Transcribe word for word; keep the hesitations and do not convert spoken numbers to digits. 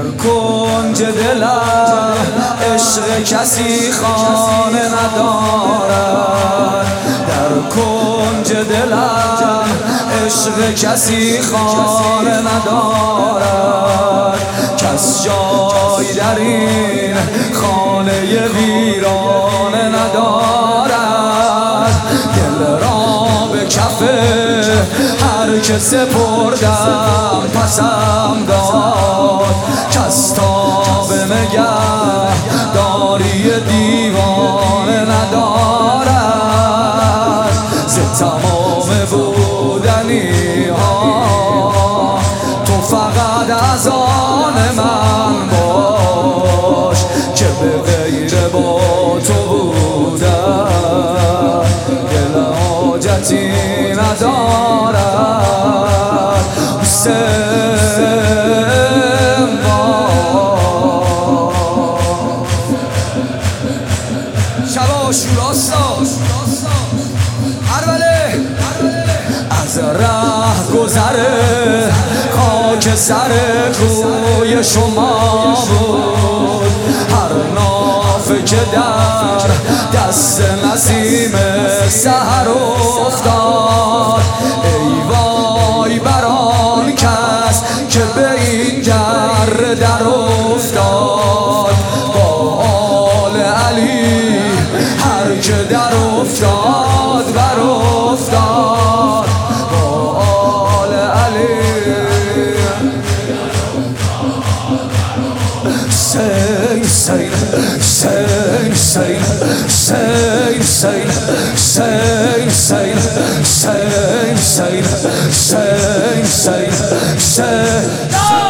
کنج دلم عشق کسی خانه ندارد، در کنج دلم عشق کسی خانه ندارد. کس جای در این خانه ویرانه ندارد. دل را به کف هر که سپردم پسم داد، کس تا به نگه داری دیوانه ندارد. ز تمام بودنی ها تو فقط از آن من باش، که به غیر با تو بودن دل حاجتی ندارد. حسین شب آشوراستا اربله از ره گذره خاک سر کوی شما بود. هر نافه که در دست نسیم سحر افتاد، ای وای بر آن کس که به این گر در افتاد. با آل علی هر که در افتاد بر افتاد، با آل علی. سین سین سین سین سین سین سین سین سین سین سین سین سین